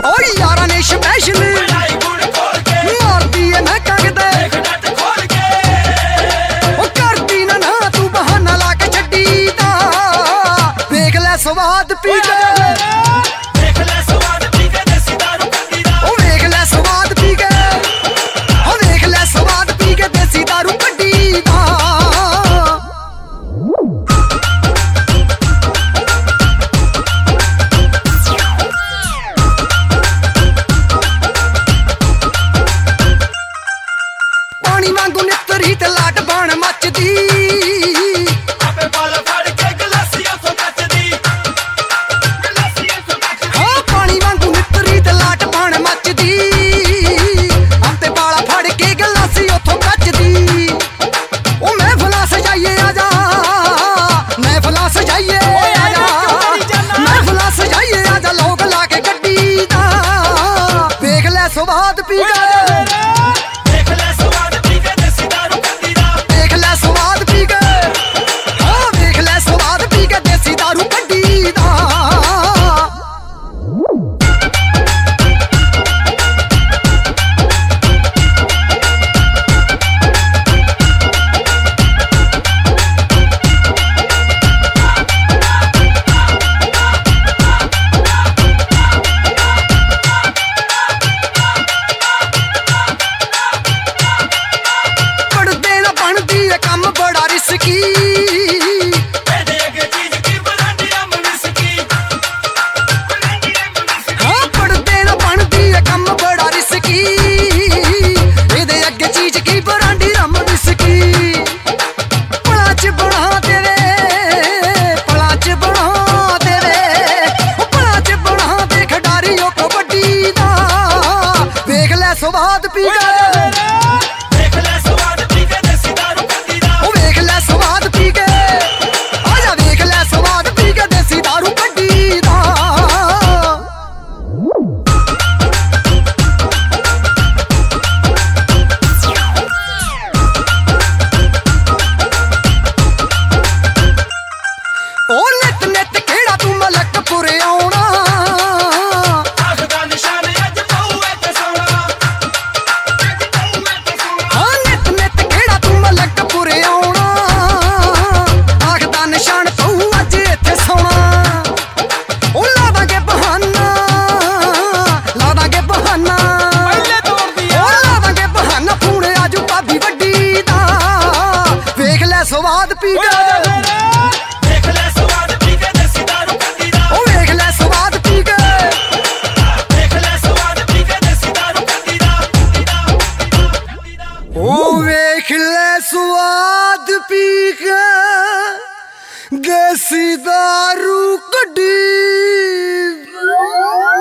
ओ यारा ने स्पेशल मारदी है मैं कगदे ओ करदी ना तू बहाना ला के छड्डी दा देख ले स्वाद पी के वांगू नितरी ते लाट बाण मचदी आपे बाल फड़ के गलासियां तो कचदी हां पानी वांगू नितरी ते लाट बाण मचदी आपे बाल फड़ के गलासियां तो कचदी ओ महफिलां सजाइए आजा महफिलां सजाइए आजा महफिलां सजाइए आजा लोग ला के गड्डी दा देख ले स्वाद पी के स्वाद पी के देख ले स्वाद पी के देसी दारू कड्डी दा ओ देख ले स्वाद पी के आजा देख ले स्वाद पी के देसी दारू कड्डी दा ओ नित नित केड़ा तू मलकपुर आउणा स्वाद पी के देख ले स्वाद पी के देसी दारू कड्डी दा ओ देख ले स्वाद पी के देख ले स्वाद पी के देसी दारू कड्डी दा ओ देख ले स्वाद पी के देसी दारू कड्डी दा।